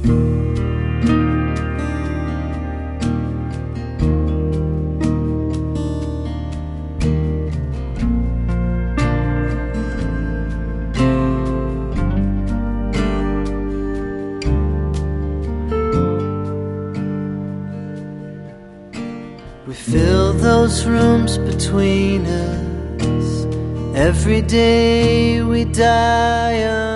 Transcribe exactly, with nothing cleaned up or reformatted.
We fill those rooms between us. Every day we die